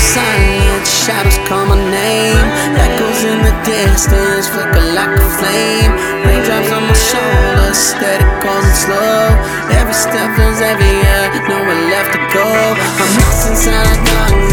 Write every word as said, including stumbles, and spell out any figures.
silence, shadows call my name. Echoes in the distance, flicker like a flame. Raindrops on my shoulders, steady causing slow. Every step feels heavier, nowhere left to go. I'm lost inside a darkness.